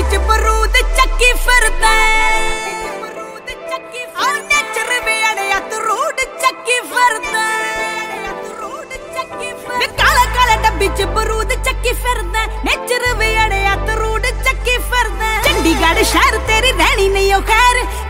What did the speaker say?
ਵਿੱਚ ਬਰੂਦ ਚੱਕੀ ਫਿਰਦਾ ਆ ਨੇਚਰ ਵੇੜਿਆ ਤੂੰ ਰੂਡ ਚੱਕੀ ਫਿਰਦਾ ਵੇ ਕਾਲਾ ਕਾਲਾ ਡੱਬੀ ਚ ਬਰੂਦ ਚੱਕੀ ਫਿਰਦਾ ਨੇਚਰ ਵੇੜਿਆ ਤੂੰ ਰੂਡ ਚੱਕੀ ਫਿਰਦਾ ਚੰਡੀਗੜ੍ਹ ਸ਼ਹਿਰ ਤੇਰੀ ਰਹਿਣੀ ਨਹੀਂ ਉਹ ਖੈਰ